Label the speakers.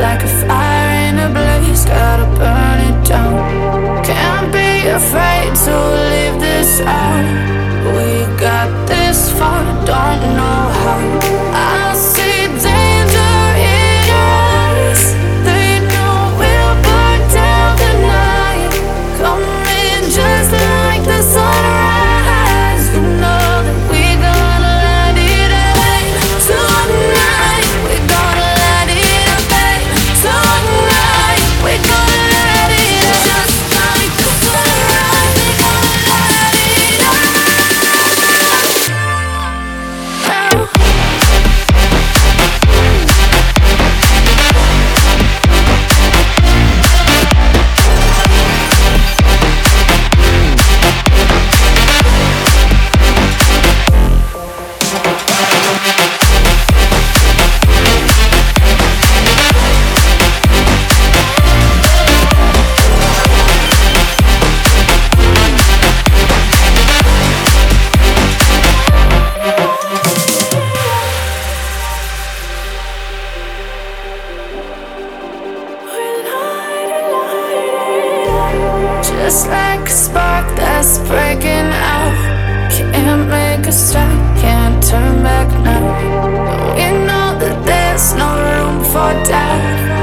Speaker 1: like a fire in a blaze, gotta burn it down. Can't be afraid to leave this out. We got this far, don't know how. I see danger in your eyes. They know we'll burn down the night. Coming just like the sunrise. You know that we're gonna let it rain tonight. We're gonna let it rain tonight. We're gonna let it just like the sunrise. We're gonna let it now. Just like a spark that's breaking out. Can't make a stop, can't turn back now. We know that there's no room for doubt.